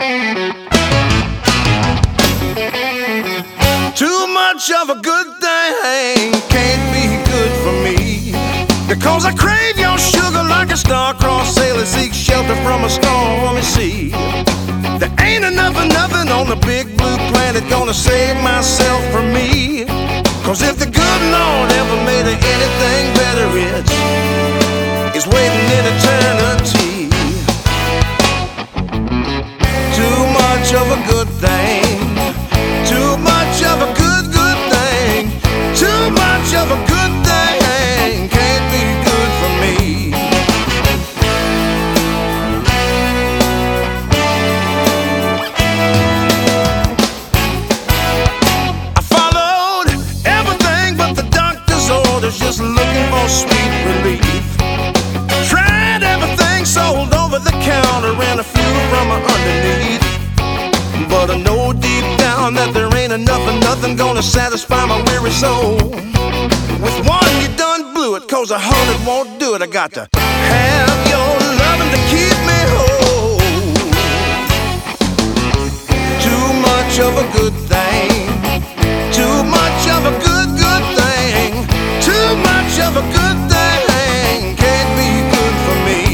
Too much of a good thing can't be good for me, because I crave your sugar like a star-crossed sailor seeks shelter from a stormy sea. There ain't enough of nothing on the big blue planet gonna save myself from me, 'cause if the good Lord ever made anything better, it's waiting in eternity. Too much of a good thing, too much of a good thing, too much of a good thing can't be good for me. I followed everything but the doctor's orders, just looking for sweet relief. Tried everything sold over the counter and a few from underneath, but I know deep down that there ain't enough of nothing gonna satisfy my weary soul. With one you done blew it, 'cause 100 won't do it. I got to have your loving to keep me whole. Too much of a good thing, too much of a good thing, too much of a good thing can't be good for me.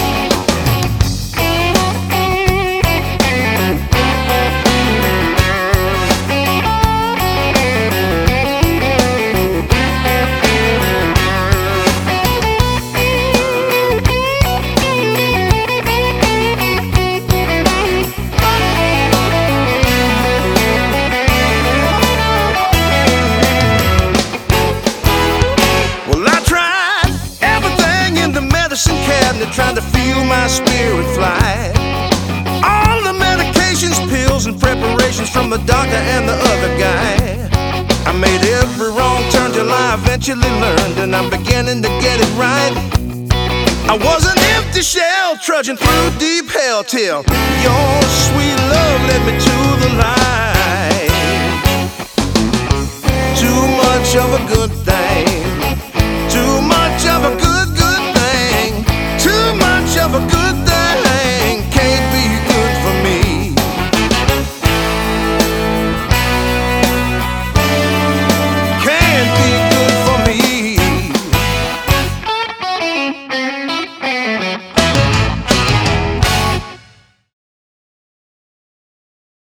Trying to feel my spirit fly. All the medications, pills, and preparations from the doctor and the other guy. I made every wrong turn till I eventually learned, and I'm beginning to get it right. I was an empty shell trudging through deep hell till your sweet love led me to the light. Too much of a good thing,